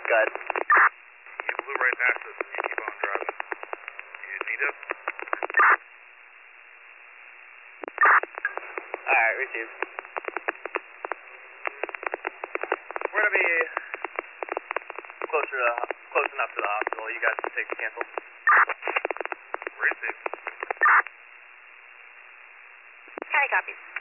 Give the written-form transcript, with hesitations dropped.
Go ahead. You blew right past us and you keep on driving. You need us? Alright, received. We're gonna be close enough to the hospital. You guys can take cancel. Received. County copies.